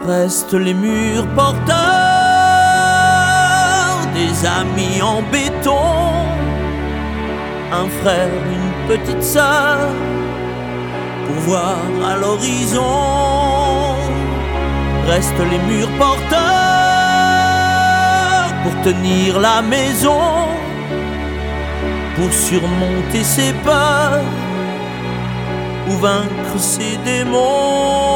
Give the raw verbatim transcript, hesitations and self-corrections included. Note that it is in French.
Restent les murs porteurs des amis en béton, un frère, une petite sœur pour voir à l'horizon. Restent les murs porteurs pour tenir la maison, pour surmonter ses peurs ou vaincre ses démons.